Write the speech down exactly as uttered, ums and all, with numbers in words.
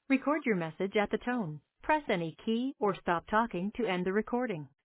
Record your message at the tone. Press any key or stop talking to end the recording.